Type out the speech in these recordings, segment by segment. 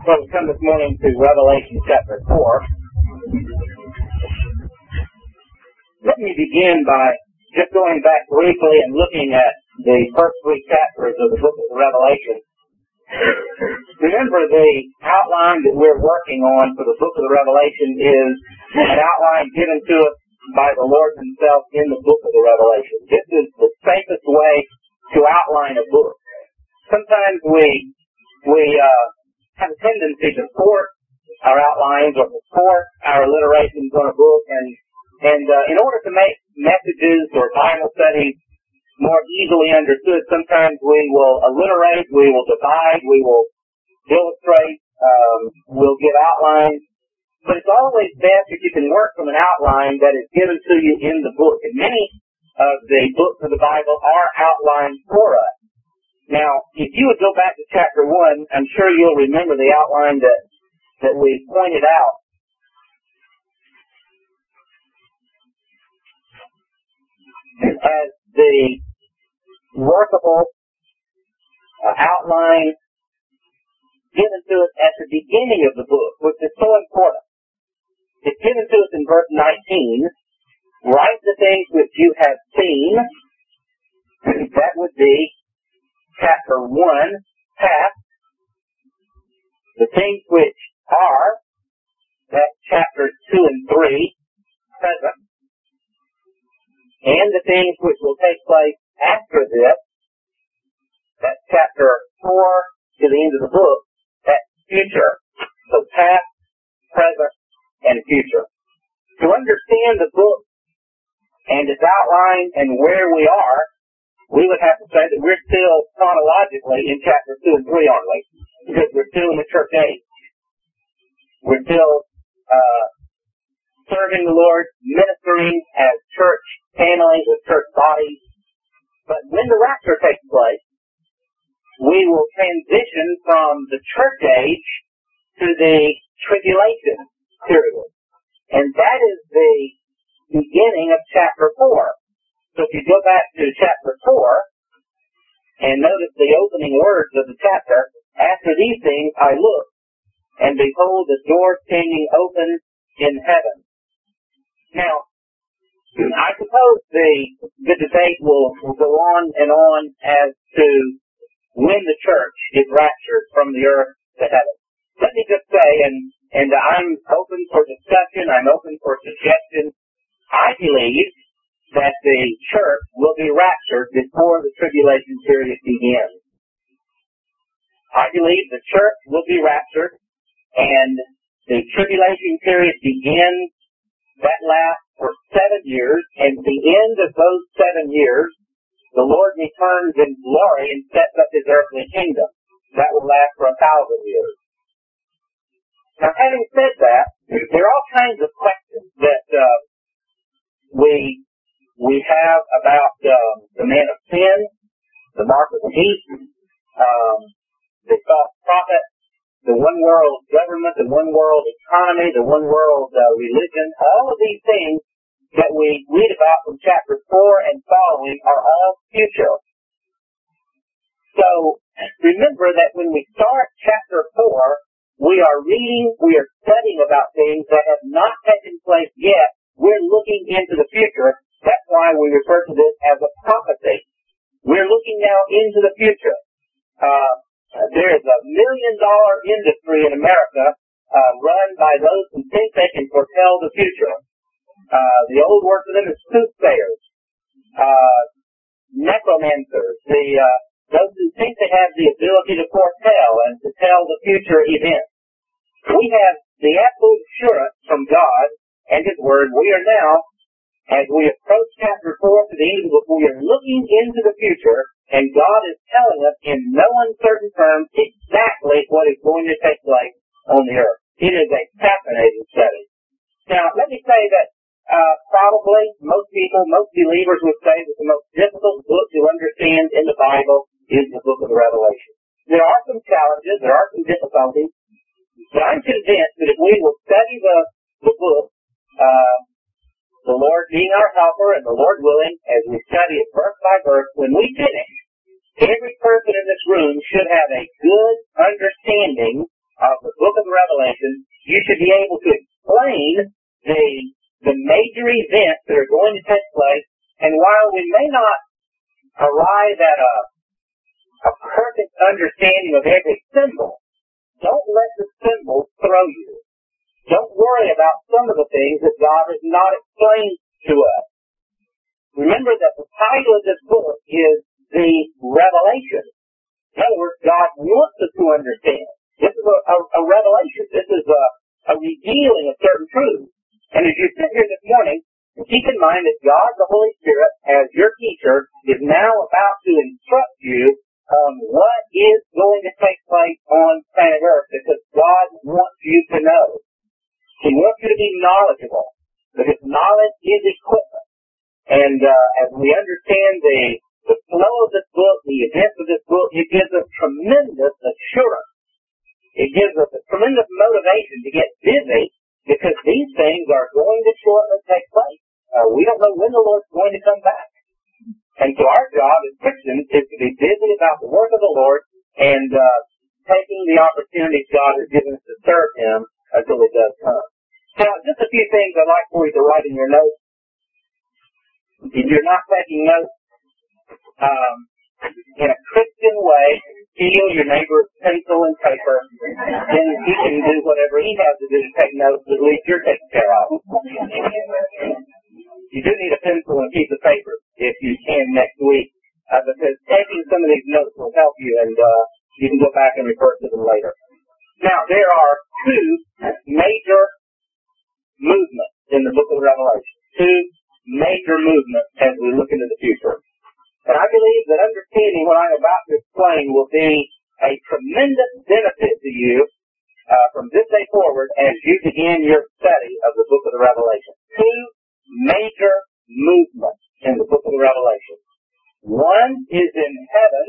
So we come this morning to Revelation chapter 4. Let me begin by just going back briefly and looking at the first three chapters of the book of Revelation. Remember, the outline that we're working on for the book of the Revelation is an outline given to us by the Lord himself in the book of the Revelation. This is the safest way to outline a book. Sometimes we have a tendency to sort our outlines or to sort our alliterations on a book, and in order to make messages or Bible studies more easily understood, sometimes we will alliterate, we will divide, we will illustrate, we'll give outlines, but it's always best if you can work from an outline that is given to you in the book, and many of the books of the Bible are outlined for us. Now, if you would go back to chapter 1, I'm sure you'll remember the outline that we pointed out. As the workable outline given to us at the beginning of the book, which is so important. It's given to us in verse 19. Write the things which you have seen. That would be chapter 1, past. The things which are, that's chapters 2 and 3, present. And the things which will take place after this, that's chapter 4 to the end of the book, that's future. So past, present, and future. To understand the book and its outline and where we are, we would have to say that we're still chronologically in chapters 2 and 3, aren't we? Because we're still in the church age. We're still serving the Lord, ministering as church families, as church bodies. But when the rapture takes place, we will transition from the church age to the tribulation period. And that is the beginning of chapter 4. So if you go back to chapter 4 and notice the opening words of the chapter, after these things I looked, and behold, the door standing open in heaven. Now, I suppose the debate will go on and on as to when the church is raptured from the earth to heaven. Let me just say, and I'm open for discussion, I'm open for suggestion, I believe that the church will be raptured before the tribulation period begins. I believe the church will be raptured, and the tribulation period begins. That lasts for 7 years, and at the end of those 7 years, the Lord returns in glory and sets up his earthly kingdom. That will last for 1,000 years. Now, having said that, there are all kinds of questions that we have about the man of sin, the mark of the beast, the false prophet, the one world government, the one world economy, the one world religion. All of these things that we read about from chapter 4 and following are all future. So remember that when we start chapter 4, we are reading, we are studying about things that have not taken place yet. We're looking into the future. That's why we refer to this as a prophecy. We're looking now into the future. There is a $1 million industry in America run by those who think they can foretell the future. The old word for them is soothsayers, necromancers, those who think they have the ability to foretell and to tell the future events. We have the absolute assurance from God and His Word. We are now, as we approach chapter 4 to the end of the book, we are looking into the future, and God is telling us in no uncertain terms exactly what is going to take place on the earth. It is a fascinating study. Now, let me say that probably most people, most believers would say that the most difficult book to understand in the Bible is the book of the Revelation. There are some challenges, there are some difficulties, but I'm convinced that if we will study the book, the Lord being our helper and the Lord willing, as we study it verse by verse, when we finish, every person in this room should have a good understanding of the understanding of every symbol. Don't let the symbols throw you. Don't worry about some of the things that God has not explained to us. Remember that the title of this book is the Revelation. In other words, God wants us to understand. This is a revelation. This is a revealing of certain truths. And as you sit here this morning, keep in mind that God, the Holy Spirit, as your teacher, is now about to instruct you on what is going to take place on planet Earth, because God wants you to know. He wants you to be knowledgeable, because knowledge is equipment. And as we understand the flow of this book, the events of this book, it gives us tremendous assurance. It gives us a tremendous motivation to get busy, because these things are going to shortly take place. We don't know when the Lord's going to come back. And so our job as Christians is to be busy about the work of the Lord and taking the opportunities God has given us to serve Him until He does come. Now, just a few things I'd like for you to write in your notes. If you're not taking notes, in a Christian way, steal your neighbor's pencil and paper, then he can do whatever he has to do to take notes, at least you're taken care of. You do need a pencil and a piece of paper if you can next week, because taking some of these notes will help you, and you can go back and refer to them later. Now, there are two major movements in the book of Revelation. Two major movements as we look into the future. And I believe that understanding what I'm about to explain will be a tremendous benefit to you from this day forward as you begin your study of the book of the Revelation. Two major movements in the book of the Revelation. One is in heaven,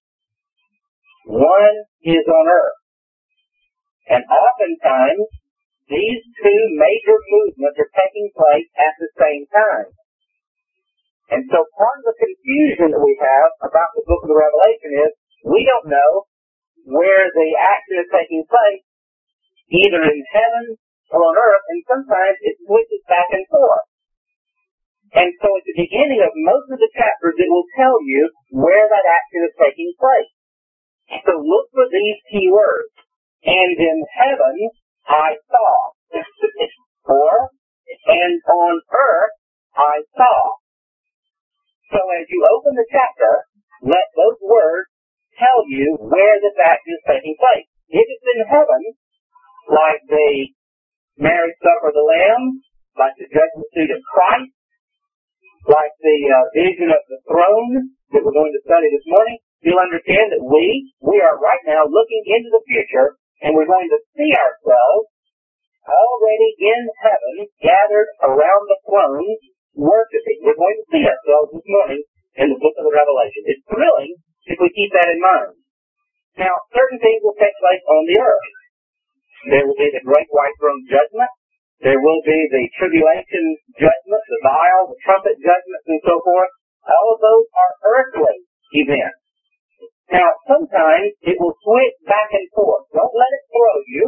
one is on earth. And oftentimes, these two major movements are taking place at the same time. And so part of the confusion that we have about the book of the Revelation is we don't know where the action is taking place, either in heaven or on earth, and sometimes it switches back and forth. And so at the beginning of most of the chapters, it will tell you where that action is taking place. So look for these key words. And in heaven I saw. Or, and on earth I saw. So as you open the chapter, let those words tell you where this action is taking place. If it's in heaven, like the marriage supper of the Lamb, like the judgment seat of Christ, like the vision of the throne that we're going to study this morning, you'll understand that we are right now looking into the future, and we're going to see ourselves already in heaven, gathered around the throne, worshiping. We're going to see ourselves this morning in the book of the Revelation. It's thrilling if we keep that in mind. Now, certain things will take place on the earth. There will be the great white throne judgment. There will be the tribulation judgment, the vial, the trumpet judgments, and so forth. All of those are earthly events. Now, sometimes it will switch back and forth. Don't let it throw you.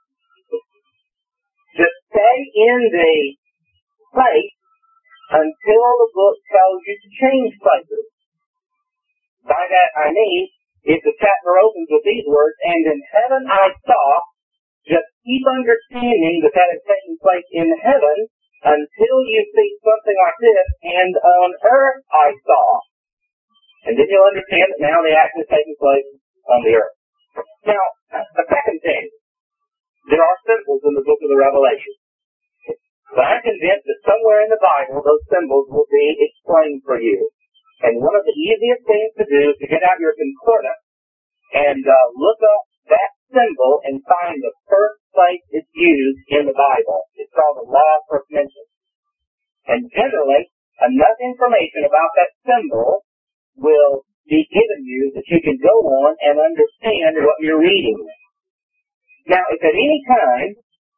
Just stay in the place until the book tells you to change places. By that I mean, if the chapter opens with these words, and in heaven I saw, just keep understanding that that is taking place in heaven until you see something like this, and on earth I saw. And then you'll understand that now the action is taking place on the earth. Now, the second thing, there are symbols in the book of the Revelation. But I'm convinced that somewhere in the Bible, those symbols will be explained for you. And one of the easiest things to do is to get out your concordance and look up that symbol and find the first place it's used in the Bible. It's called the law of first mention. And generally, enough information about that symbol will be given you that you can go on and understand what you're reading. Now, if at any time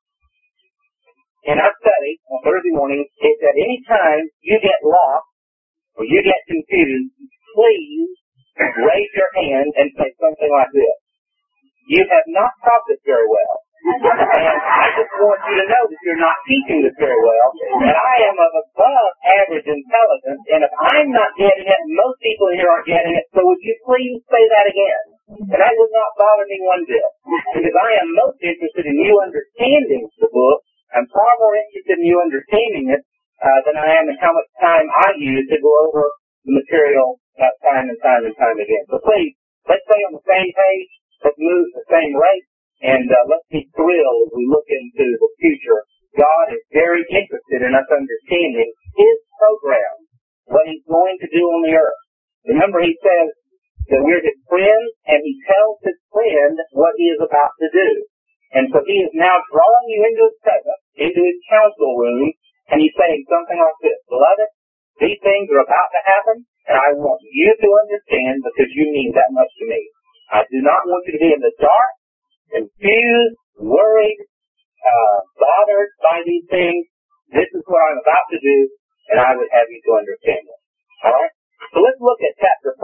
in our study on Thursday morning, if at any time you get lost or you get confused, please raise your hand and say something like this. You have not taught this very well. And I just want you to know that you're not teaching this very well. And I am of above average intelligence. And if I'm not getting it, most people here aren't getting it. So would you please say that again? And that would not bother me one bit, because I am most interested in you understanding the book. I'm far more interested in you understanding it than I am in how much time I use to go over the material time and time and time again. So please, let's stay on the same page, let's move at the same rate, and let's be thrilled as we look into the future. God is very interested in us understanding His program, what He's going to do on the earth. Remember, He says that we're His friends, and He tells His friend what He is about to do. And so He is now drawing you into His presence, into His council room, and He's saying something like this: Beloved, these things are about to happen, and I want you to understand because you mean that much to me. I do not want you to be in the dark, confused, worried, bothered by these things. This is what I'm about to do, and I would have you to understand it. Alright? So let's look at chapter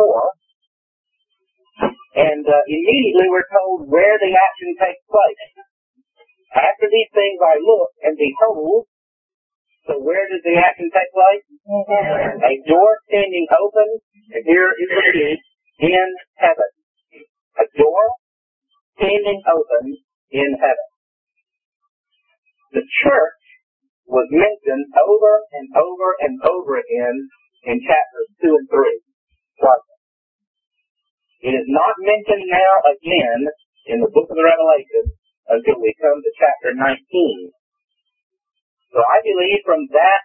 4. And immediately we're told where the action takes place. After these things I looked, and behold, so where does the action take place? A door standing open, and here is the key, in heaven. A door standing open in heaven. The church was mentioned over and over and over again in chapters 2 and 3. It is not mentioned now again in the book of the Revelation until we come to chapter 19. So I believe from that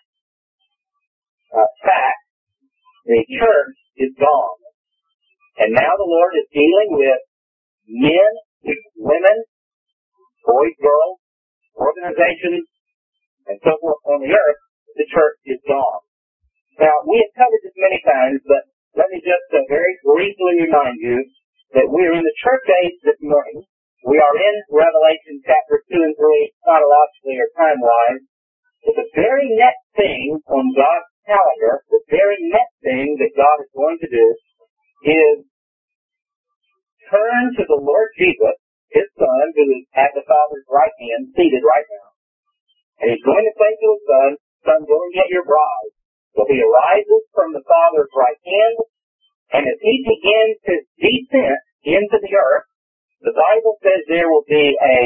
fact, the church is gone. And now the Lord is dealing with men, women, boys, girls, organizations, and so forth on the earth. The church is gone. Now, we have covered this many times, but let me just very briefly remind you that we are in the church age this morning. We are in Revelation chapters 2 and 3, chronologically or time-wise. But the very next thing on God's calendar, the very next thing that God is going to do is turn to the Lord Jesus, His Son, who is at the Father's right hand, seated right now. And He's going to say to His Son, Son, go and get your bride. So He arises from the Father's right hand, and as He begins His descent into the earth, the Bible says there will be a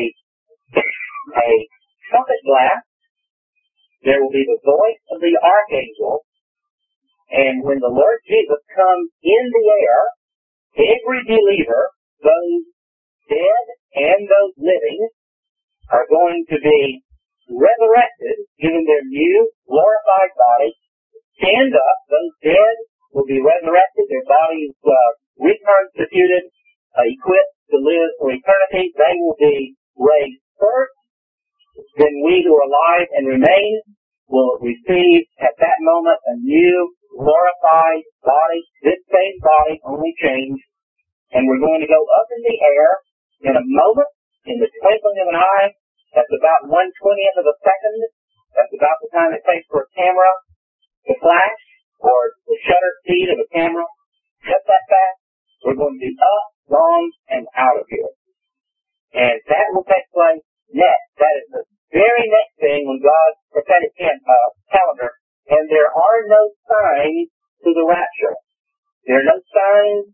trumpet blast, there will be the voice of the archangel, and when the Lord Jesus comes in the air, every believer, those dead and those living, are going to be resurrected, given their new, glorified body, stand up. Those dead will be resurrected, their bodies reconstituted, equipped to live for eternity. They will be raised first. Then we who are alive and remain will receive at that moment a new, glorified body, this same body, only changed. And we're going to go up in the air in a moment, in the twinkling of an eye. That's about 1/20th of a second. That's about the time it takes for a camera to flash, or the shutter speed of a camera. Just that fast, we're going to be up, gone, and out of here. And that will take place next. That is the very next thing on God's prophetic calendar. And there are no signs to the rapture. There are no signs.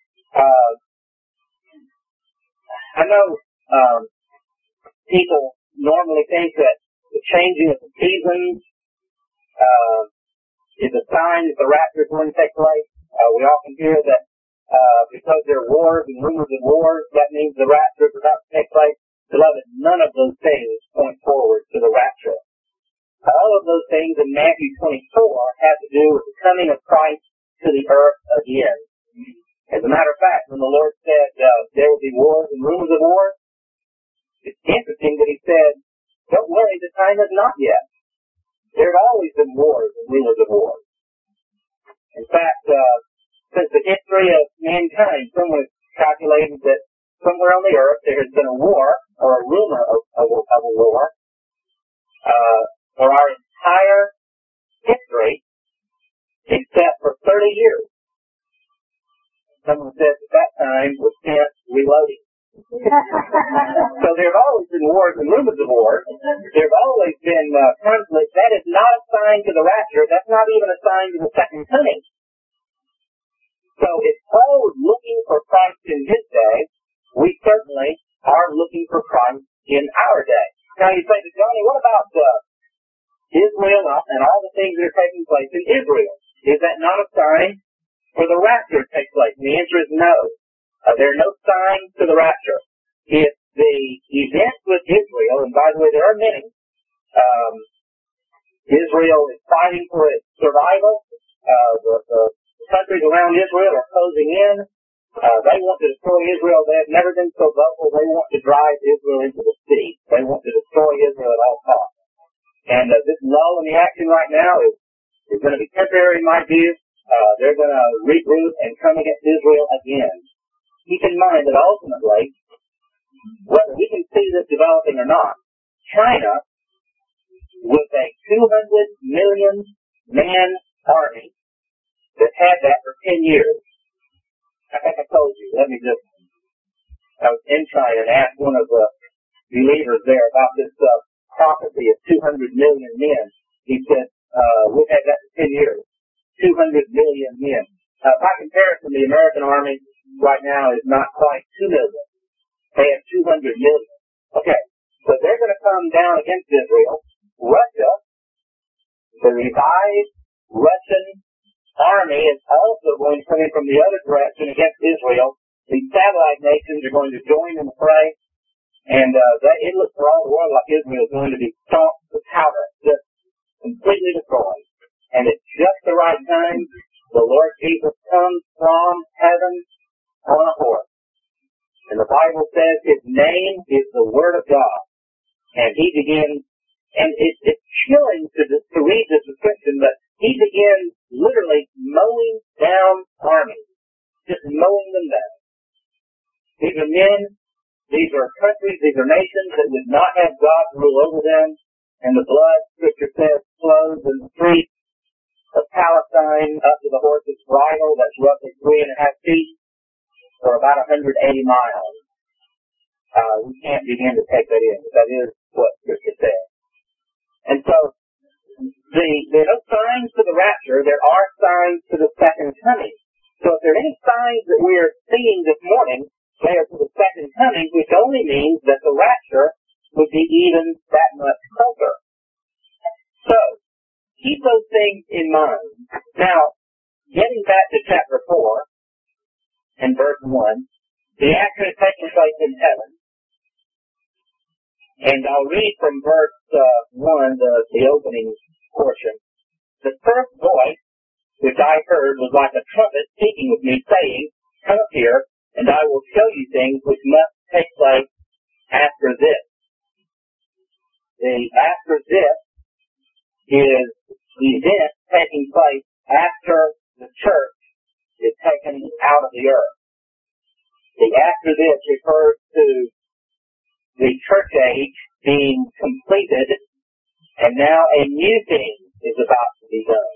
I know people normally think that the changing of the seasons is a sign that the rapture is going to take place. We often hear that because there are wars and rumors of wars, that means the rapture is about to take place. Beloved, none of those things point forward to the rapture. All of those things in Matthew 24 have to do with the coming of Christ to the earth again. As a matter of fact, when the Lord said there will be wars and rumors of wars, it's interesting that He said, don't worry, the time is not yet. There have always been wars and rumors of wars. In fact, since the history of mankind, someone has calculated that somewhere on the earth there has been a war, or a rumor of a war, for our entire history, except for 30 years. Someone says at that time was spent reloading. So there have always been wars and rumors of wars. There have always been conflict. That is not a sign to the rapture. That's not even a sign to the second coming. So if Paul was looking for Christ in his day, we certainly are looking for Christ in our day. Now you say to Johnny, what about Israel and all the things that are taking place in Israel? Is that not a sign for the rapture to take place? And the answer is no. There are no signs to the rapture. If the events with Israel, and by the way, there are many, Israel is fighting for its survival. The countries around Israel are closing in. They want to destroy Israel. They have never been so vocal. They want to drive Israel into the sea. They want to destroy Israel at all costs. And this lull in the action right now is going to be temporary in my view. They're going to regroup and come against Israel again. Keep in mind that ultimately, whether we can see this developing or not, China, with a 200 million man army that had that for 10 years, I think I told you, I was in China and asked one of the believers there about this prophecy of 200 million men. He said, we've had that for 10 years. 200 million men. By comparison, the American army right now is not quite 2 million. They have 200 million. Okay, so they're going to come down against Israel. Russia, the revived Russian army, is also going to come in from the other direction against Israel. The satellite nations are going to join in the fray, and it looks for all the world like Israel is going to be stomped to powder, just completely destroyed. And at just the right time, the Lord Jesus comes from heaven on a horse. And the Bible says his name is the Word of God. And he begins, and it's chilling to read this description, but he begins literally mowing down armies. Just mowing them down. These are men, these are countries, these are nations that would not have God rule over them. And the blood, Scripture says, flows in the streets of Palestine up to the horse's bridle. That's roughly 3.5 feet, or about 180 miles. We can't begin to take that in, but that is what Scripture says. And so, there are no signs to the rapture. There are signs to the second coming. So if there are any signs that we are seeing this morning, they are to the second coming, which only means that the rapture would be even that much closer. So, keep those things in mind. Now, getting back to chapter 4 and verse 1, the action is taking place in heaven. And I'll read from verse 1, the opening portion. The first voice which I heard was like a trumpet speaking with me, saying, "Come up here, and I will show you things which must take place after this." The after this is event taking place after the church is taken out of the earth. The after this refers to the church age being completed, and now a new thing is about to be done.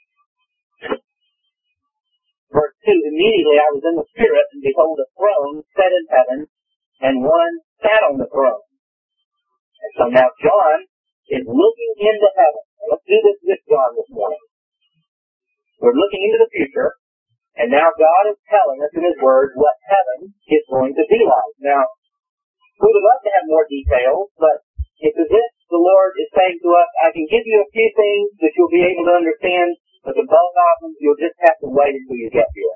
Verse 2, immediately I was in the Spirit, and behold, a throne set in heaven, and one sat on the throne. And so now John is looking into heaven. Let's do this with John this morning. We're looking into the future, and now God is telling us in His Word what heaven is going to be like. Now, we would love to have more details, but it's as if the Lord is saying to us, I can give you a few things that you'll be able to understand, but the bulk of them, you'll just have to wait until you get here.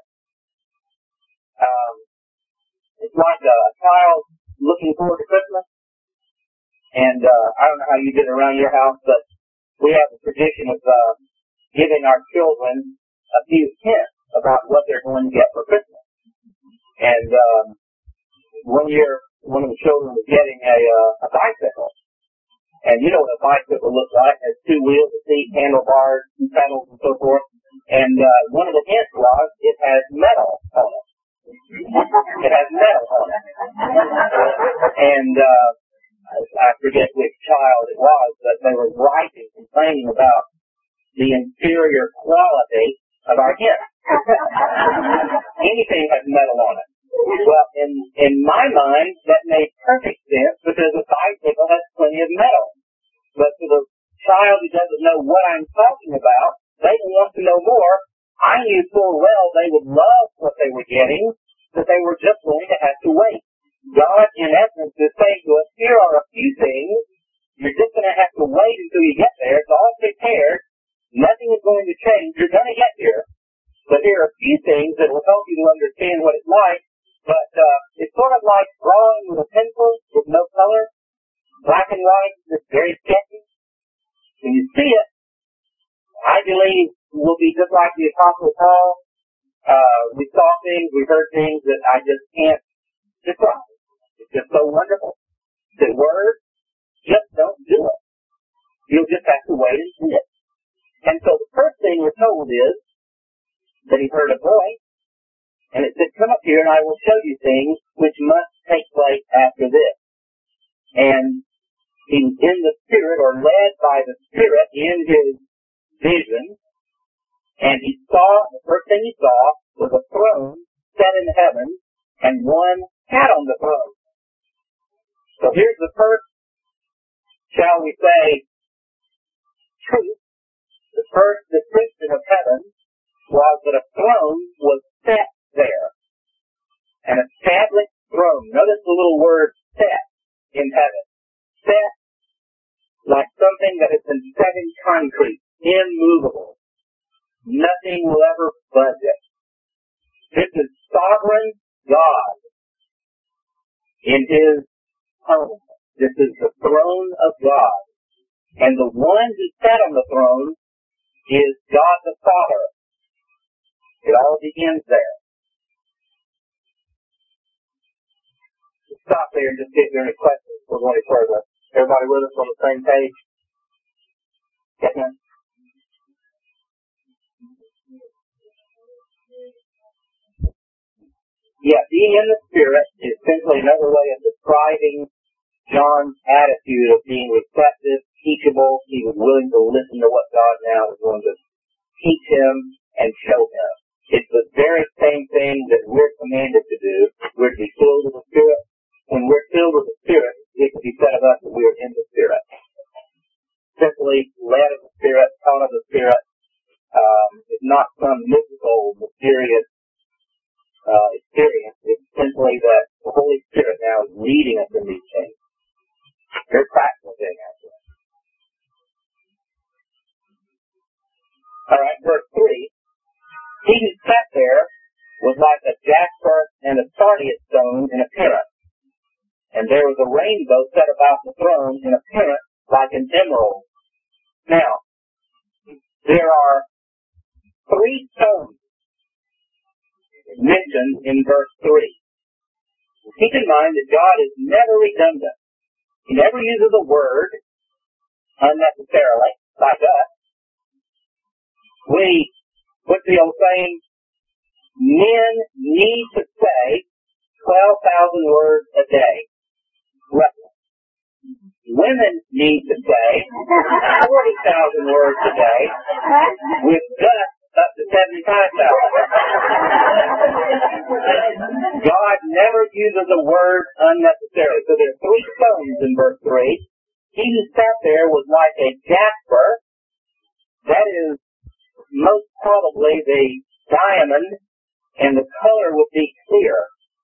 It's like a child looking forward to Christmas. And I don't know how you did it around your house, but we have a tradition of giving our children a few hints about what they're going to get for Christmas. And one year, one of the children was getting a bicycle. And you know what a bicycle looks like. It has 2 wheels, a seat, handlebars, and pedals, and so forth. And one of the hints was it has metal on it. It has metal on it. And I forget which child it was, but they were writing, complaining about the inferior quality of our hint. Anything has metal on it. Well, in my mind, that made perfect sense because a bicycle has plenty of metal. But to the child who doesn't know what I'm talking about, they want to know more. I knew full well they would love what they were getting, but they were just going to have to wait. God, in essence, is saying to us, here are a few things. You're just going to have to wait until you get there. It's all prepared. Nothing is going to change. You're going to get here. But here are a few things that will help you to understand what it's like. But it's sort of like drawing with a pencil with no color, black and white, just very sketchy. When you see it, I believe we'll be just like the Apostle Paul. We saw things, we heard things that I just can't describe. It's just so wonderful. The words just don't do it. You'll just have to wait and see it. And so the first thing we're told is that he heard a voice, and it said, come up here and I will show you things which must take place after this. And he was in the Spirit, or led by the Spirit in his vision, and he saw, the first thing he saw was a throne set in heaven, and one sat on the throne. So here's the first, shall we say, truth. The first description of heaven was that a throne was set there. An established throne. Notice the little word set in heaven. Set like something that has been set in concrete, immovable. Nothing will ever budge it. This is sovereign God in his home. This is the throne of God. And the one who sat on the throne is God the Father. It all begins there. Stop there and just see if there are any questions. We're going further. Everybody with us on the same page? Yes, ma'am? Yeah, being in the Spirit is simply another way of describing John's attitude of being receptive, teachable. He was willing to listen to what God now is going to teach him and show him. It's the very same thing that we're commanded to do. We're to be filled with the Spirit. When we're filled with the Spirit, it can be said of us that we are in the Spirit. Simply led of the Spirit, taught of the Spirit. It's not some mystical, mysterious experience. It's simply that the Holy Spirit now is leading us in these things. Very practical thing, actually. All right, verse 3. He who sat there was like a jasper and a sardius stone in appearance. And there was a rainbow set about the throne in appearance like an emerald. Now, there are 3 stones mentioned in verse 3. Keep in mind that God is never redundant. He never uses a word unnecessarily, like us. What's the old saying? Men need to say 12,000 words a day. Roughly. Women need to say 40,000 words a day, with guts up to 75,000. God never uses a word unnecessarily. So there are 3 stones in verse 3. He who sat there was like a jasper. That is most probably the diamond, and the color would be clear.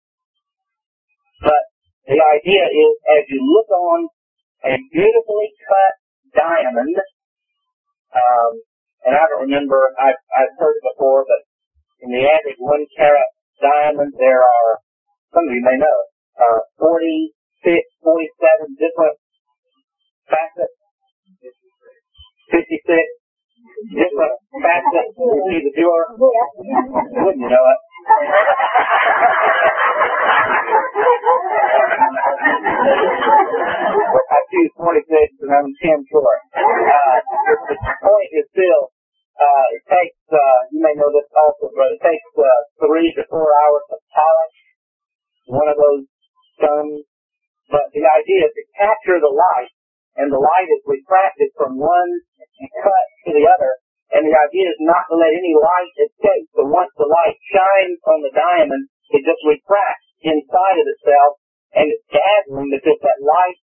But the idea is, as you look on a beautifully cut diamond, and I don't remember, I've heard it before, but in the average 1 carat diamond, there are, some of you may know, 46, 47 different facets, 56 different facets. You see the jeweler? Wouldn't you know it? I choose 46 and I'm 10 short. The point is still, it takes, you may know this also, but it takes 3 to 4 hours to polish one of those stones. But the idea is to capture the light, and the light is refracted from one cut to the other, and the idea is not to let any light escape. So once the light shines on the diamond, it just refracts inside of itself, and it's dazzling because that light,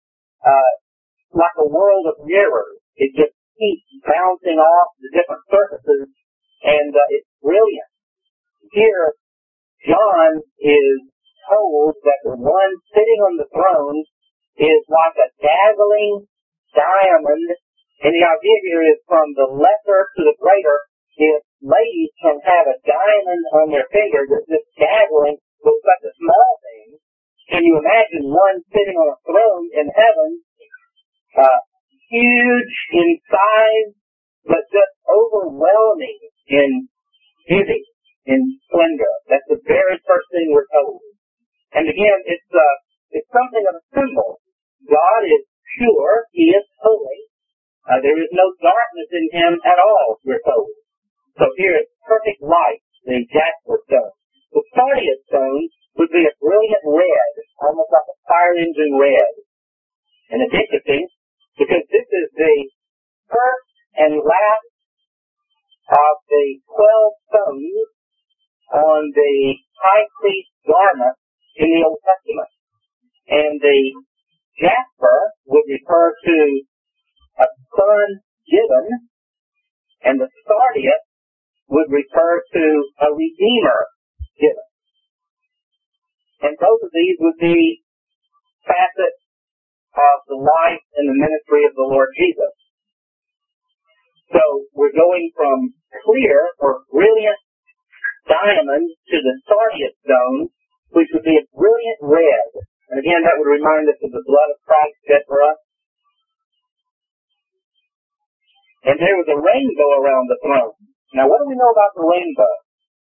like a world of mirrors, it just keeps bouncing off the different surfaces And it's brilliant. Here, John is told that the one sitting on the throne is like a dazzling diamond. And the idea here is from the lesser to the greater. If ladies can have a diamond on their finger that's just dazzling with such a small thing, can you imagine one sitting on a throne in heaven, huge in size, but just overwhelming in beauty, in splendor? That's the very first thing we're told. And again, it's something of a symbol. God is pure. He is holy. There is no darkness in him at all, we're told. So here is perfect light, the jasper stone. The sardius stone would be a brilliant red, almost like a fire engine red. And it's interesting because this is the first and last of the 12 stones on the high priest's garment in the Old Testament. And the jasper would refer to a son given, and the sardius would refer to a redeemer given. And both of these would be facets of the life and the ministry of the Lord Jesus. So we're going from clear or brilliant diamond to the sardius stone, which would be a brilliant red. And again, that would remind us of the blood of Christ shed for us. And there was a rainbow around the throne. Now, what do we know about the rainbow?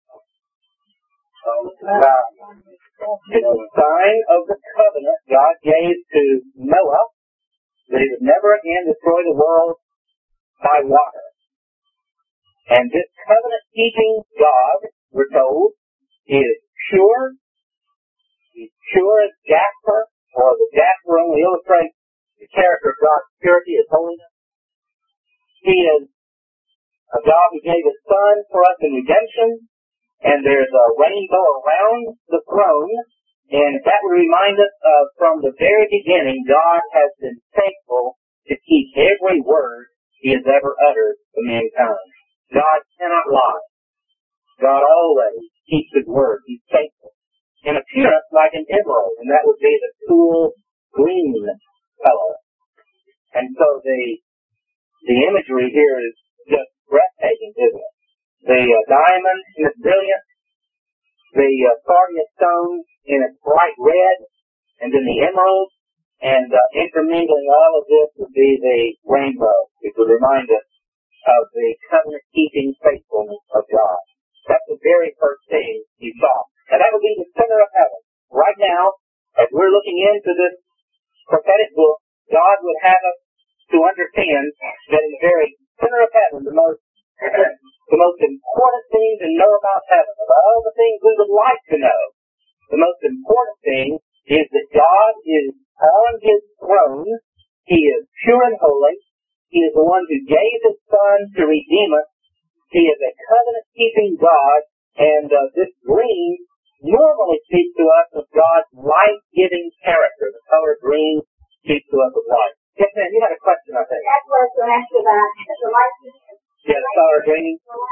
It's a sign of the covenant God gave to Noah that he would never again destroy the world by water. And this covenant-keeping God, we're told, is pure. He's pure as jasper, or the jasper only illustrates the character of God's purity, His holiness. He is a God who gave His Son for us in redemption, and there's a rainbow around the throne, and that would remind us of from the very beginning, God has been faithful to keep every word He has ever uttered to mankind. God cannot lie. God always keeps His word. He's faithful. In appearance like an emerald, and that would be the cool green color. And so the imagery here is just breathtaking, isn't it? The diamond in its brilliance, the sardius stone in its bright red, and then the emerald, and intermingling all of this would be the rainbow, which would remind us of the covenant-keeping faithfulness of God. That's the very first thing you saw. And that would be the center of heaven. Right now, as we're looking into this prophetic book, God would have us to understand that in the very center of heaven, the most important thing to know about heaven, of all the things we would like to know, the most important thing is that God is on His throne. He is pure and holy. He is the one who gave His Son to redeem us. He is a covenant-keeping God, and this green normally speaks to us of God's life-giving character. The color green speaks to us of life. Yes, ma'am, you had a question, I think. That's what I was going to ask you about. The life-giving. Yeah, the color green.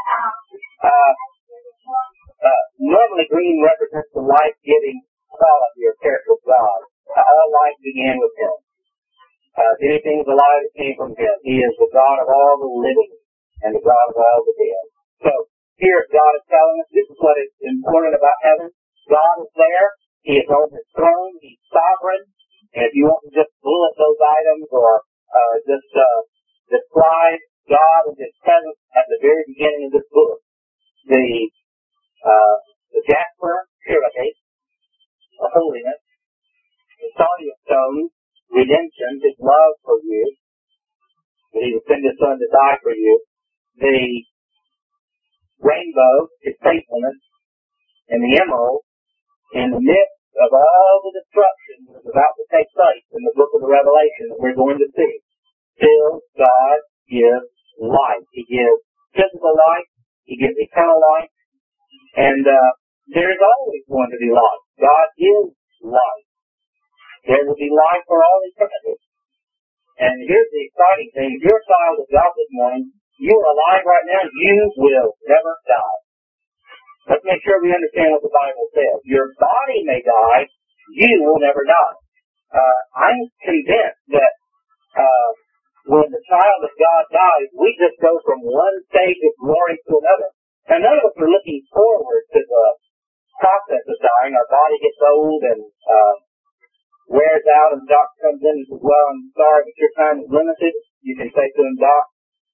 Normally green represents the life-giving quality or character of God. All life began with Him. Anything's alive that came from Him. He is the God of all the living and the God of all the dead. So here God is telling us this is what is important about heaven. God is there. He is on His throne. He's sovereign. And if you want to just bullet those items or just describe God and His presence at the very beginning of this book, the jasper, purity, the holiness, the sardius stone, redemption, His love for you, that He would send His Son to die for you, the rainbow, His faithfulness, and the emerald, in the midst of all the destruction that is about to take place in the book of the Revelation that we're going to see. Still, God gives life. He gives physical life. He gives eternal life. And there is always going to be life. God is life. There will be life for all eternity. And here's the exciting thing. If you're a child of God this morning, You are alive right now. You will never die. Let's make sure we understand what the Bible says. Your body may die. You will never die. I'm convinced that when the child of God dies, we just go from one stage of glory to another. And none of us are looking forward to the process of dying. Our body gets old and wears out, and the doctor comes in and says, well, I'm sorry, but your time is limited. You can say to him, Doc,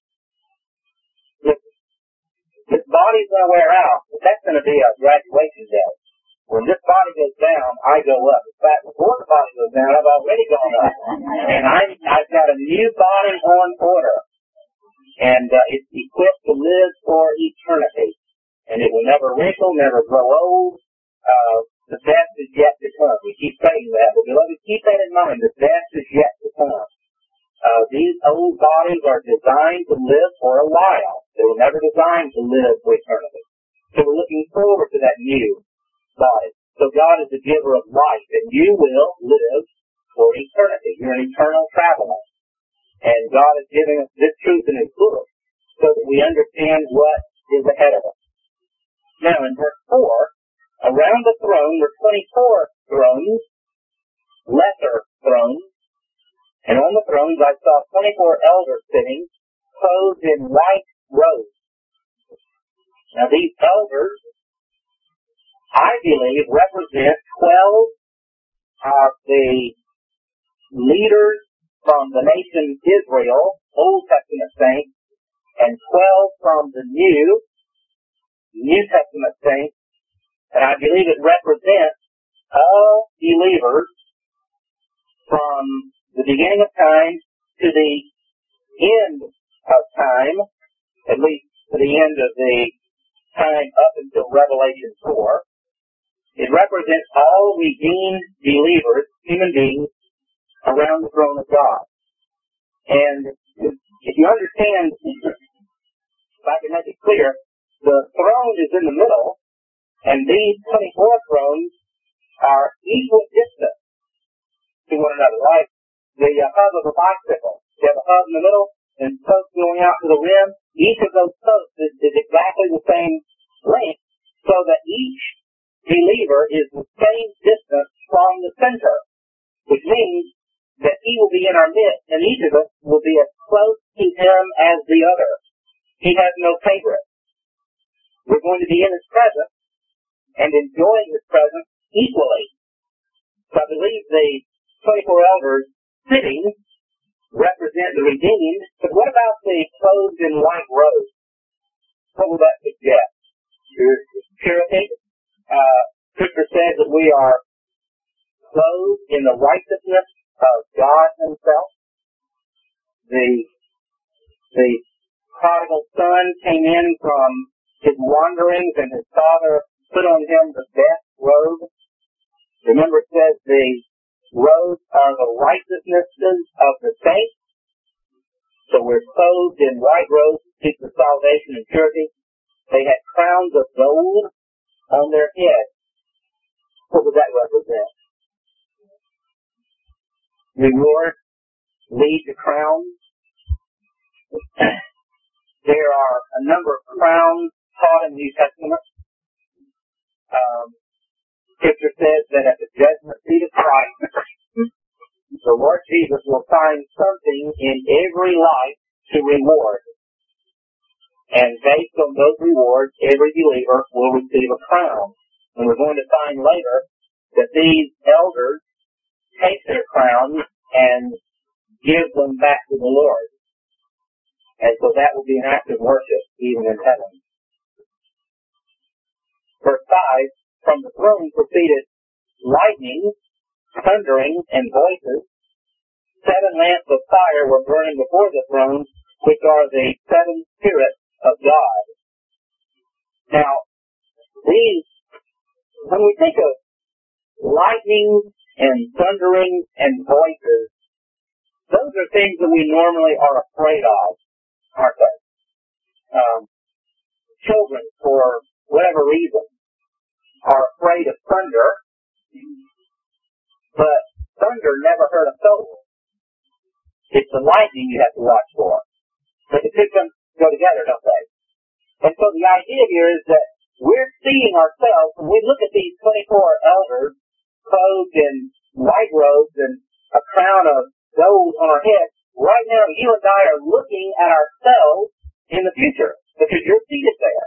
this body's going to wear out, but that's going to be our graduation day. When this body goes down, I go up. In fact, before the body goes down, I've already gone up. And I've got a new body on order. And it's equipped to live for eternity. And it will never wrinkle, never grow old. The best is yet to come. We keep saying that. But beloved, keep that in mind. The best is yet to come. These old bodies are designed to live for a while. They were never designed to live for eternity. So we're looking forward to that new body. So God is the giver of life, and you will live for eternity. You're an eternal traveler. And God is giving us this truth in His book so that we understand what is ahead of us. Now, in verse 4, around the throne were 24 thrones, lesser thrones, and on the thrones I saw 24 elders sitting, clothed in white robes. Now, these elders, I believe, represent 12 of the leaders from the nation Israel, Old Testament saints, and 12 from the New Testament saints. And I believe it represents all believers from the beginning of time to the end of time, at least to the end of the time up until Revelation 4. It represents all redeemed believers, human beings, around the throne of God. And if you understand, if I can make it clear, the throne is in the middle, and these 24 thrones are equal distance to one another, like the hub of a bicycle. You have a hub in the middle and posts going out to the rim. Each of those posts is exactly the same length, so that each believer is the same distance from the center, which means that He will be in our midst, and each of us will be as close to Him as the other. He has no favorite. We're going to be in His presence and enjoying His presence equally. So I believe the 24 elders sitting represent the redeemed, but what about the clothed in white robes? What will that suggest? Purity. Scripture says that we are clothed in the righteousness of God Himself. The prodigal son came in from his wanderings, and his father put on him the best robe. Remember, it says the robes are the righteousnesses of the saints. So we're clothed in white robes to keep the salvation and purity. They had crowns of gold on their head. What would that represent? Reward lead to crowns. There are a number of crowns taught in the New Testament. Scripture says that at the judgment seat of Christ, the Lord Jesus will find something in every life to reward. And based on those rewards, every believer will receive a crown. And we're going to find later that these elders take their crowns and give them back to the Lord. And so that will be an act of worship, even in heaven. Verse 5, from the throne proceeded lightning, thundering, and voices. 7 lamps of fire were burning before the throne, which are the 7 spirits of God. Now, when we think of lightning and thundering and voices, those are things that we normally are afraid of, aren't they? Children, for whatever reason, are afraid of thunder, but thunder never hurt a soul. It's the lightning you have to watch for. But to pick go together, don't they? And so the idea here is that we're seeing ourselves, when we look at these 24 elders clothed in white robes and a crown of gold on our head, right now you and I are looking at ourselves in the future, because you're seated there.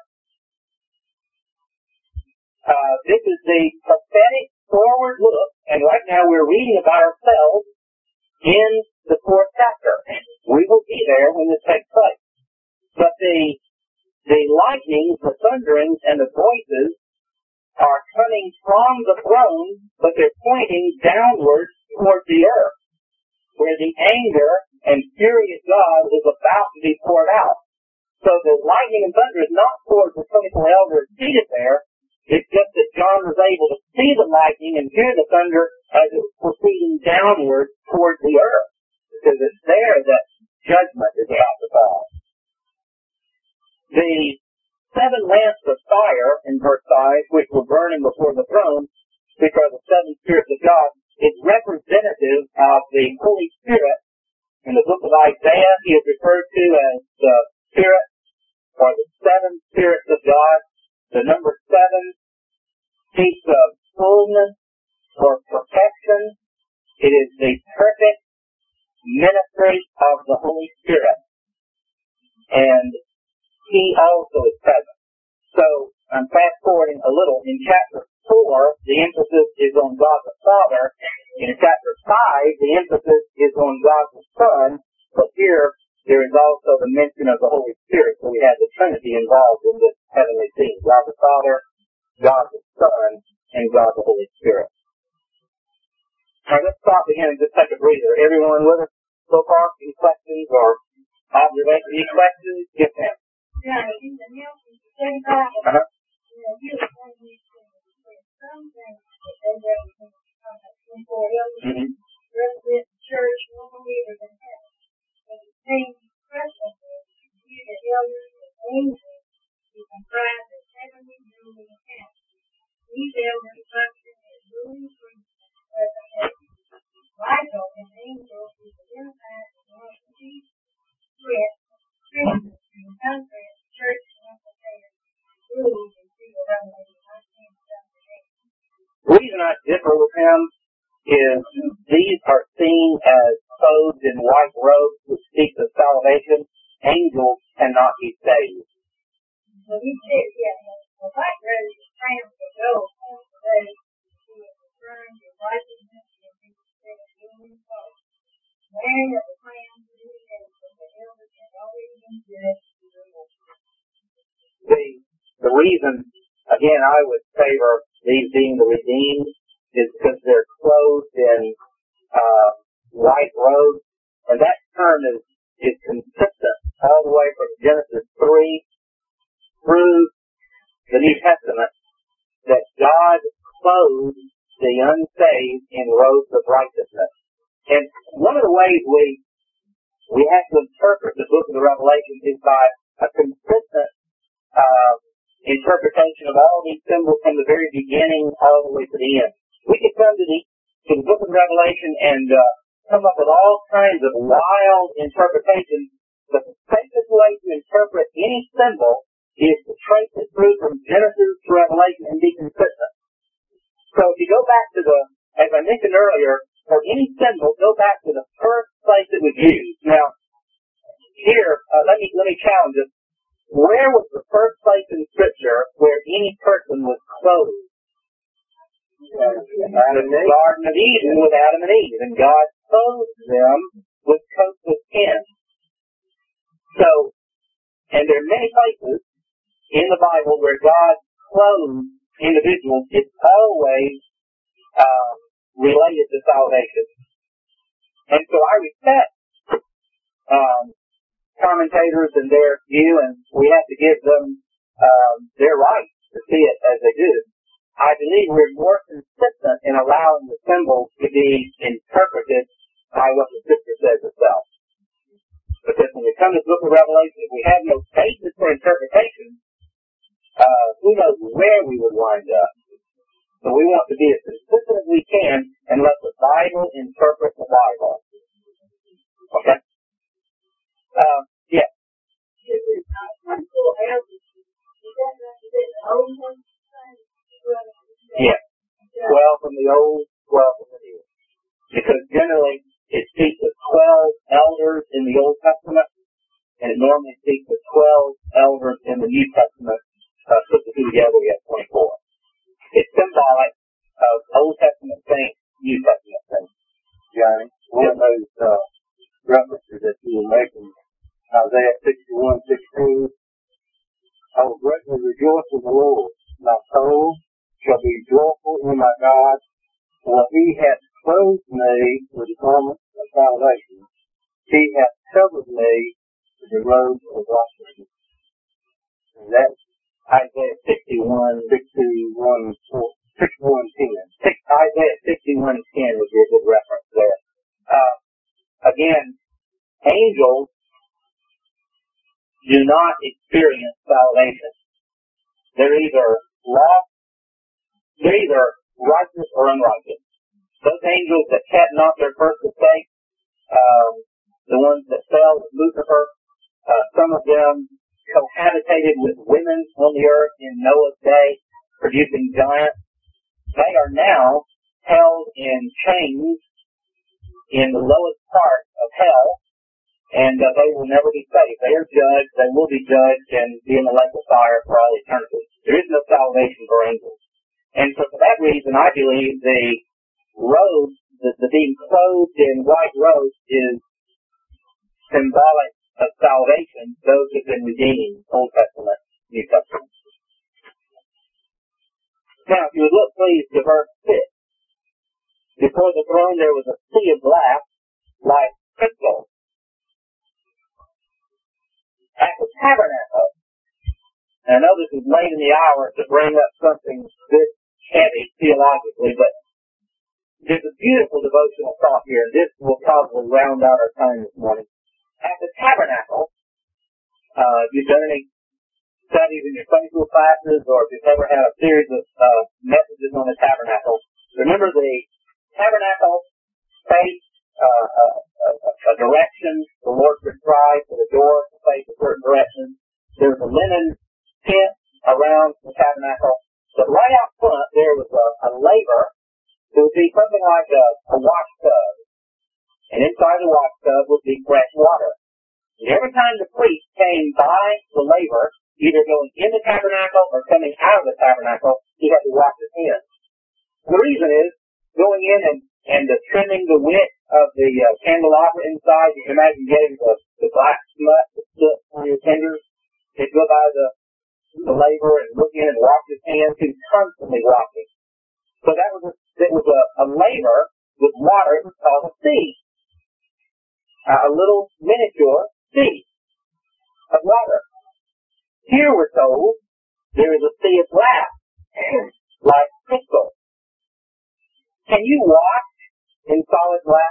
This is the prophetic forward look, and right now we're reading about ourselves in the 4th chapter. We will be there when this takes place. But the lightnings, the thunderings, and the voices are coming from the throne, but they're pointing downward toward the earth, where the anger and fury of God is about to be poured out. So the lightning and thunder is not towards the 24 elders seated there. It's just that John was able to see the lightning and hear the thunder as it was proceeding downward toward the earth, because it's there that judgment is about to fall. The 7 lamps of fire in verse 5, which were burning before the throne, which are the 7 spirits of God, is representative of the Holy Spirit. In the book of Isaiah, he is referred to as the Spirit, or the 7 spirits of God. The number 7 speaks of fullness or perfection. It is the perfect ministry of the Holy Spirit. And he also is present. So, I'm fast forwarding a little. In chapter 4, the emphasis is on God the Father. In chapter 5, the emphasis is on God the Son. But here, there is also the mention of the Holy Spirit. So we have the Trinity involved in this heavenly scene. God the Father, God the Son, and God the Holy Spirit. All right, let's stop again and just take a breather. Everyone with us so far? Any questions or observations? Any questions? Yes, ma'am. Yeah, in the Nelson, you were saying you some things that they represent the church, no believers in heaven. But the same expression is you, the elders, the angels, who comprise the heavenly ruling camp. These elders function as ruling priests of the heaven. Michael, an angel, who identifies as one of these Christians, in contrast, the church represents rules in Revelation 19:7-8. The reason I differ with him is these are seen as clothed in white robes which speak of salvation. Angels cannot be saved. Well, he said, the white robe is crowned with gold, points the way to a return to righteousness and instead of human fault. Wearing of the crown to the angels, the elders have already been judged to the Lord. The reason, again, I would favor these being the redeemed is because they're clothed in white robes, and that term is consistent all the way from Genesis 3 through the New Testament, that God clothes the unsaved in robes of righteousness. And one of the ways we have to interpret the book of the Revelation is by a consistent interpretation of all these symbols from the very beginning all the way to the end. We could come to the book of Revelation and come up with all kinds of wild interpretations, but the safest way to interpret any symbol is to trace it through from Genesis to Revelation and be consistent. So if you go back to as I mentioned earlier, for any symbol, go back to the first place it was used. Now, here, let me challenge us. Where was the first place in Scripture where any person was clothed? The Garden of Eden with Adam and Eve, and God clothed them with coats of skin. So, and there are many places in the Bible where God clothes individuals. It's always related to salvation. And so I respect commentators and their view, and we have to give them their right to see it as they do. I believe we're more consistent in allowing the symbols to be interpreted by what the Scripture says itself. Because when we come to the book of Revelation, if we have no basis for interpretation, who knows where we would wind up. So we want to be as consistent as we can and let the Bible interpret the Bible. Okay? Yeah. If we Generally, it speaks of 12 elders in the Old Testament, and it normally speaks of 12 elders in the New Testament. Put the two together, we have 24. It's symbolic of Old Testament saints, New Testament saints. Johnny, one of those references that you were making, Isaiah 61:16, I will greatly rejoice in the Lord. My soul shall be joyful in my God, for he hath clothed me with the garment of salvation. He hath covered me with the robe of righteousness. And that's Isaiah 61:10. Isaiah 61:10 would be a good reference there. Again, angels do not experience salvation. They're either lost, they're either righteous or unrighteous. Those angels that kept not their first estate, the ones that fell with Lucifer, some of them cohabitated with women on the earth in Noah's day, producing giants. They are now held in chains in the lowest part of hell, and they will never be saved. They are judged, they will be judged, and be in the lake of fire for all eternity. There is no salvation for angels. And so for that reason, I believe the robes, the being clothed in white robes, is symbolic of salvation. Those who have been redeemed, Old Testament, New Testament. Now, if you would look, please, to verse 6. Before the throne there was a sea of glass, like crystal. At the tabernacle, and I know this is late in the hour to bring up something this heavy theologically, but there's a beautiful devotional thought here, and this will probably round out our time this morning. At the tabernacle, if you've done any studies in your Sunday school classes, or if you've ever had a series of messages on the tabernacle, remember the tabernacle faced a direction the Lord prescribed for the door to face a certain direction. There was a linen tent around the tabernacle, but right out front there was a laver. It would be something like a wash tub, and inside the wash tub would be fresh water. And every time the priest came by the laver, either going in the tabernacle or coming out of the tabernacle, he had to wash his hands. The reason is, going in and trimming the wick of the candelabra inside, you can imagine getting the black smut, the soot on your fingers. He'd go by the laver and look in and wash his hands. He was constantly washing. So it was a laver with water. It was called a sea. A little miniature sea of water. Here we're told there is a sea of glass, like crystal. Can you wash in solid glass?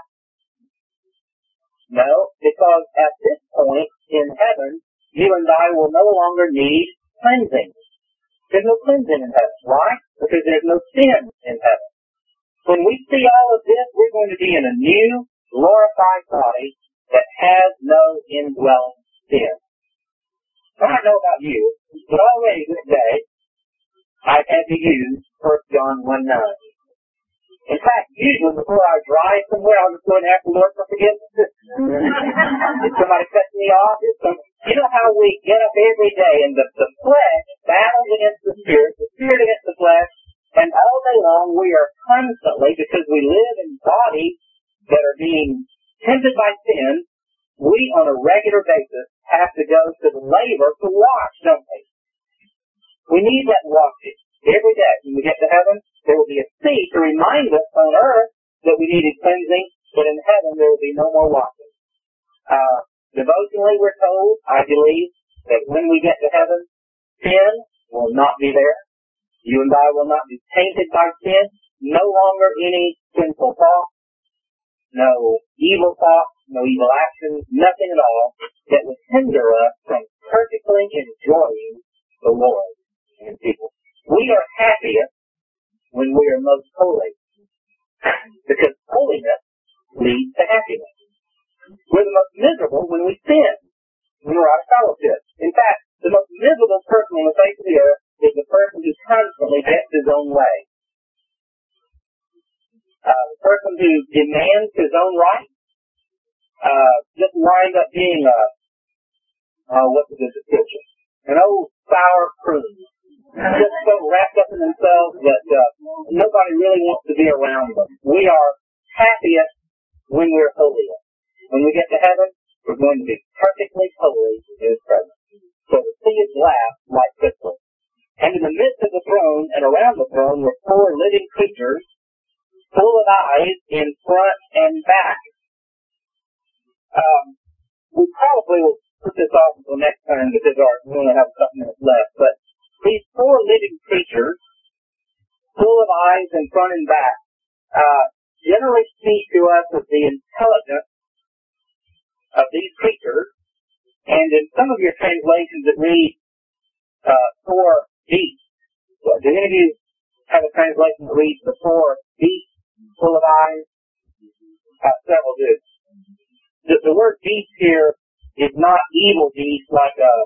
No, because at this point in heaven, you and I will no longer need cleansing. There's no cleansing in heaven. Why? Because there's no sin in heaven. When we see all of this, we're going to be in a new, glorified body that has no indwelling sin. I don't know about you, but already this day, I've had to use 1 John 1:9. In fact, usually before I drive somewhere, I'll just go and ask the Lord for forgiveness. If somebody cuts me off, you know how we get up every day and the flesh battles against the spirit against the flesh, and all day long we are constantly, because we live in bodies that are being tempted by sin, we on a regular basis have to go to the laver to wash, don't we? We need that washing every day. When we get to heaven, there will be a sea to remind us on earth that we needed cleansing, but in heaven there will be no more washing. Devotionally, we're told, I believe, that when we get to heaven, sin will not be there. You and I will not be tainted by sin. No longer any sinful thoughts, no evil thoughts, no evil actions, nothing at all that would hinder us from perfectly enjoying the Lord and people. We are happiest when we are most holy, because holiness leads to happiness. We're the most miserable when we sin, when we're out of fellowship. In fact, the most miserable person on the face of the earth is the person who constantly gets his own way. The person who who demands his own right, just winds up being what's a good description? An old sour prune. Just so wrapped up in themselves that nobody really wants to be around them. We are happiest when we're holiest. When we get to heaven, we're going to be perfectly holy in His presence. So the sea is glass like crystal. And in the midst of the throne and around the throne were 4 living creatures full of eyes in front and back. We probably will put this off until next time because we only have a couple minutes left. But these 4 living creatures, full of eyes in front and back, generally speak to us of the intelligence of these creatures. And in some of your translations it reads 4 beasts. Do any of you have a translation that reads the 4 beasts full of eyes? Several do. The word beast here is not evil beast like a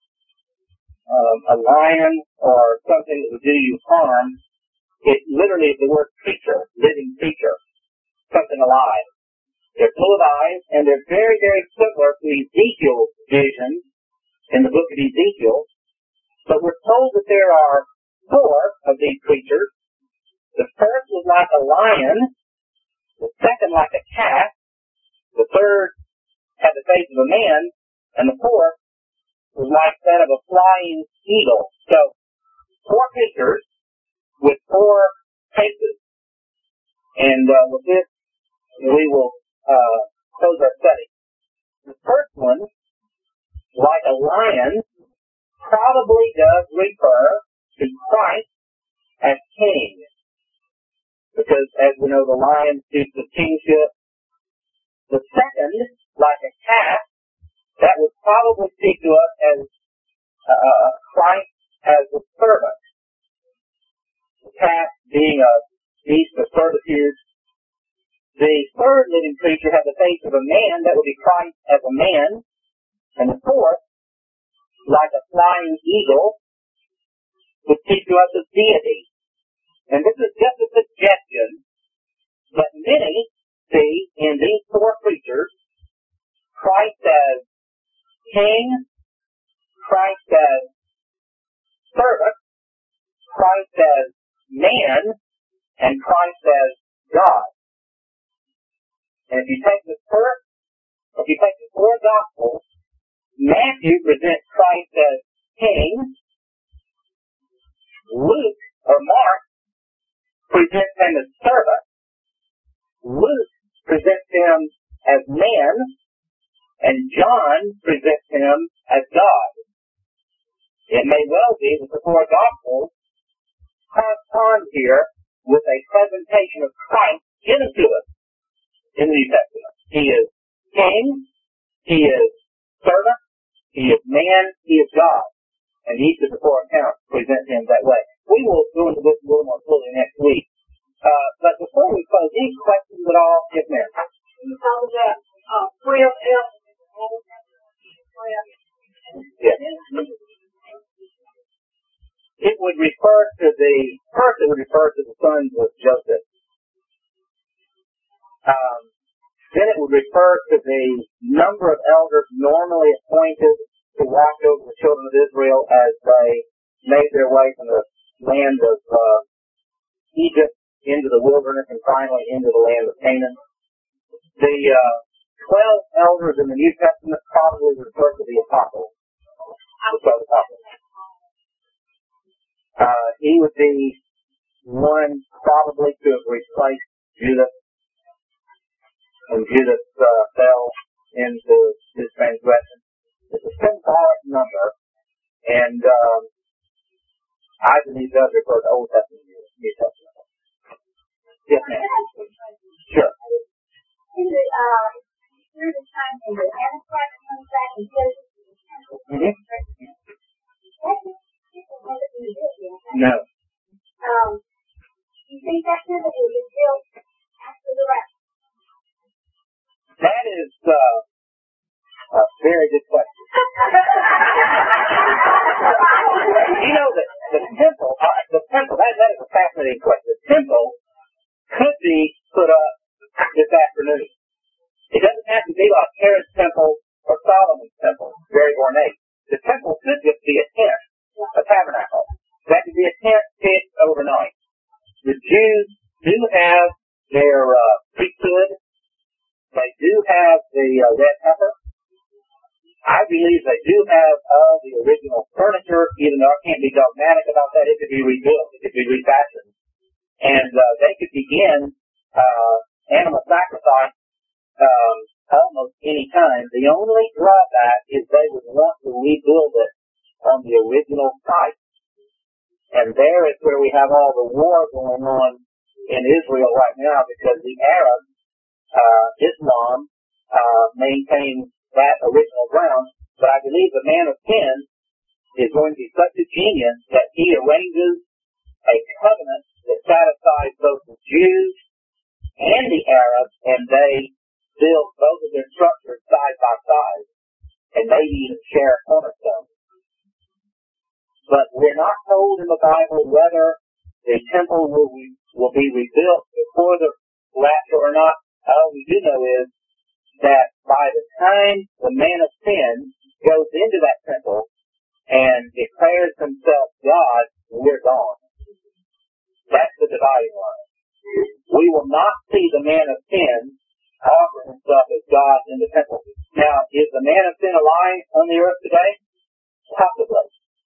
lion or something that would do you harm. It literally is the word creature, living creature, something alive. They're full of eyes, and they're very, very similar to Ezekiel's vision in the book of Ezekiel. But we're told that there are 4 of these creatures. The first was like a lion, the second like a cat, the third had the face of a man, and the fourth was like that of a flying eagle. So, 4 creatures with 4 faces. And with this, we will close our study. The first one, like a lion, probably does refer to Christ as king. Because, as we know, the lion speaks of kingship. The second, like a cat, that would probably speak to us as Christ as a servant. The cat being a beast of servitude. The third living creature had the face of a man, that would be Christ as a man. And the fourth, like a flying eagle, would speak to us as deity. And this is just a suggestion, but many see in these 4 creatures Christ as king, Christ as servant, Christ as man, and Christ as God. And if you take the 4 Gospels, Matthew presents Christ as king, Luke or Mark presents him as servant, Luke presents him as man, and John presents him as God. It may well be that the 4 Gospels correspond here with a presentation of Christ given to us in the New Testament. He is king, he is servant, he is man, he is God. And each of the 4 accounts present him that way. We will go into this a little more fully next week. But before we close, any questions at all? Yes, ma'am. You talk about 12 elders. Yes. It would refer to the sons of Joseph. Then it would refer to the number of elders normally appointed to watch over the children of Israel as they made their way from the land of Egypt into the wilderness and finally into the land of Canaan. The 12 elders in the New Testament probably refer to the apostles. He would be one probably to have replaced Judas, and Judas fell into his transgression. It's a symbolic number, and I believe does refer to Old Testament and New Testament. Yes, ma'am. Sure. Through the time when the Antichrist comes back and says Mm-hmm. No. You think that Trinity is built after the rapture? That is a very good question. You know that the temple, that is a fascinating question. The temple could be put up this afternoon. It doesn't have to be like Herod's temple or Solomon's temple, very ornate. The temple could just be a tent, a tabernacle. That could be a tent pitched overnight. The Jews do have their priesthood. They do have the red heifer. I believe they do have all the original furniture, even though I can't be dogmatic about that. It could be rebuilt. It could be refashioned. And they could begin animal sacrifice almost any time. The only drawback is they would want to rebuild it on the original site. And there is where we have all the war going on in Israel right now, because the Arabs, Islam, maintains that original ground. But I believe the man of sin is going to be such a genius that he arranges a covenant that satisfies both the Jews and the Arabs, and they build both of their structures side by side, and maybe even share a cornerstone. But we're not told in the Bible whether the temple will be rebuilt before the rapture or not. All we do know is that by the time the man of sin goes into that temple and declares himself God, we're gone. That's the dividing line. We will not see the man of sin offer himself as God in the temple. Now, is the man of sin alive on the earth today? Possibly.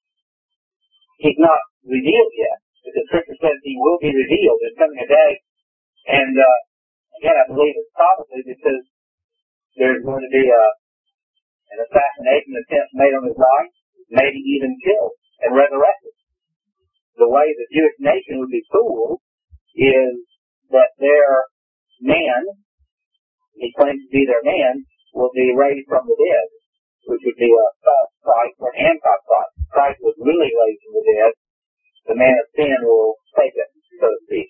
He's not revealed yet, because Scripture says he will be revealed. There's coming a day, and again, I believe it's probably because there's going to be an assassination attempt made on his life, maybe even killed and resurrected. The way the Jewish nation would be fooled is that their man, he claims to be their man, will be raised from the dead, which would be a false Christ or an antichrist. Christ was really raised from the dead. The man of sin will take it, so to speak.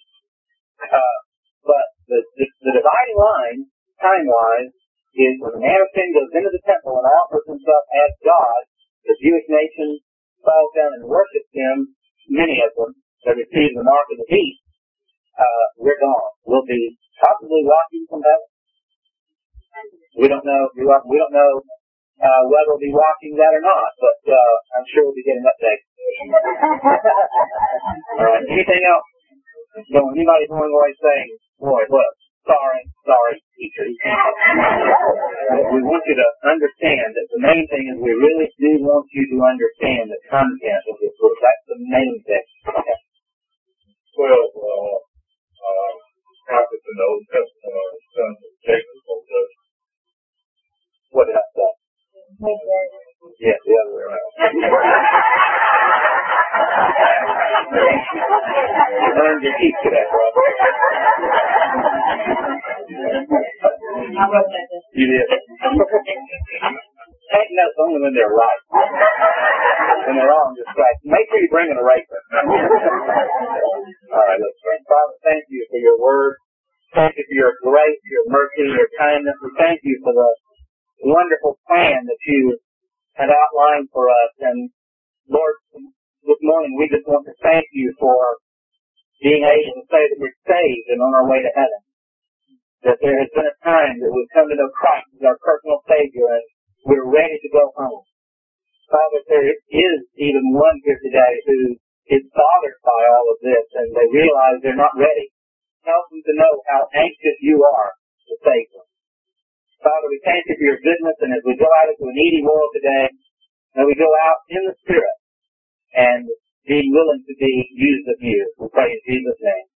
But the dividing line, time-wise, is when the man of sin goes into the temple and offers himself as God, the Jewish nation falls down and worships him, many of them, that receive the mark of the beast. We're gone. We'll be possibly watching from heaven. We don't know. We don't know whether we'll be watching that or not, but I'm sure we'll be getting updates. All right. Anything else? So anybody going away saying, "Boy, look, sorry, teacher." We want you to understand that the main thing is we really do want you to understand the content of this book. That's the main thing. Okay. Well, prophets in the Old Testament, sons of Jacob, what did I say? Yes, the other way around. You earned your keep to that, brother. You did. Take notes only when they're right. When they're wrong, just like, make sure you bring an eraser. All right, let's pray. Father, thank you for your word. Thank you for your grace, your mercy, your kindness. We thank you for the wonderful plan that you had outlined for us. And Lord, this morning we just want to thank you for being able to say that we're saved and on our way to heaven. That there has been a time that we've come to know Christ as our personal Savior and we're ready to go home. Father, there is even one here today who is bothered by all of this and they realize they're not ready. Help them to know how anxious you are to save them. Father, we thank you for your goodness, and as we go out into a needy world today, may we go out in the Spirit and be willing to be used of you. We pray in Jesus' name.